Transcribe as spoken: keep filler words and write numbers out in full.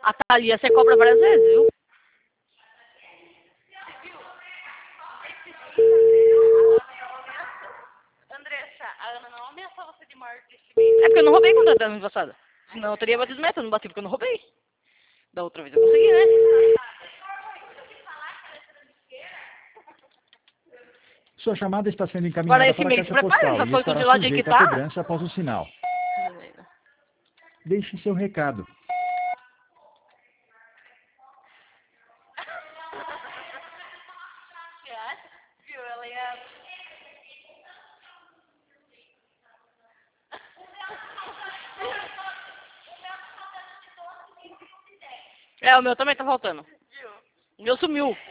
A Thalia você cobra várias vezes, viu? Andressa, a Ana não ameaçou você de morte desse mês. É porque eu não roubei contra a ano passada. Senão eu teria batido meta, eu não bati porque eu não roubei. Da outra vez eu consegui, né? Sua chamada está sendo Agora encaminhada esse para a mês, caixa prepara, postal já e foi com estará o lado de que sujeita a tá. cobrança após o sinal. Deixe seu recado. Viu? Ela ia... É, o meu também tá faltando. Viu? O meu sumiu.